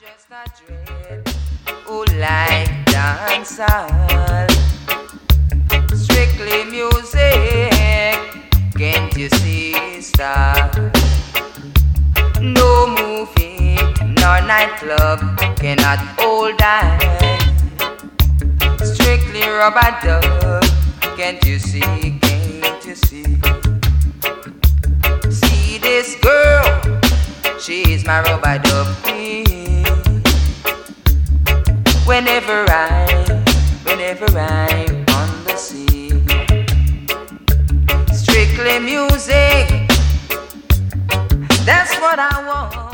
just a dread who like dancehall. Strictly music, can't you see star? No movie nor nightclub cannot hold I. Strictly rubber dub, can't you see, can't you see? See this girl, she's my rubber dub queen. Whenever I'm on the scene, strictly music, that's what I want.